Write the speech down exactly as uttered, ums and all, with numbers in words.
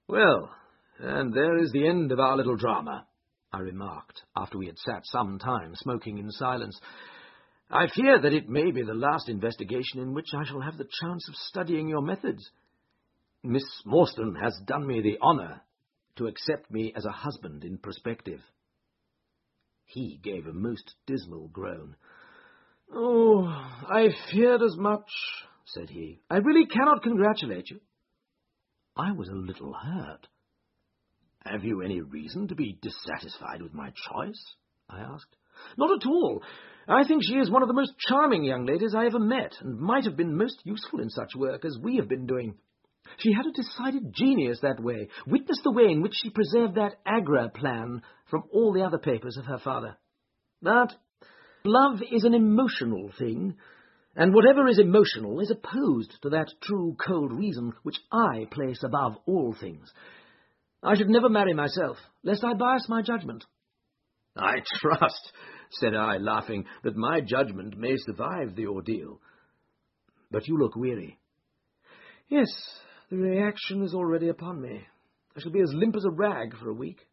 "Well, and there is the end of our little drama," I remarked, after we had sat some time smoking in silence. "I fear that it may be the last investigation in which I shall have the chance of studying your methods. Miss Morstan has done me the honour to accept me as a husband in prospective." He gave a most dismal groan. "Oh, I feared as much," said he. "I really cannot congratulate you." I was a little hurt. "Have you any reason to be dissatisfied with my choice?" I asked. "Not at all. I think she is one of the most charming young ladies I ever met, and might have been most useful in such work as we have been doing. She had a decided genius that way. Witness the way in which she preserved that Agra plan from all the other papers of her father. But love is an emotional thing, and whatever is emotional is opposed to that true cold reason which I place above all things. I should never marry myself, lest I bias my judgment." "I trust," said I, laughing, "that my judgment may survive the ordeal. But you look weary." "Yes, the reaction is already upon me. I shall be as limp as a rag for a week.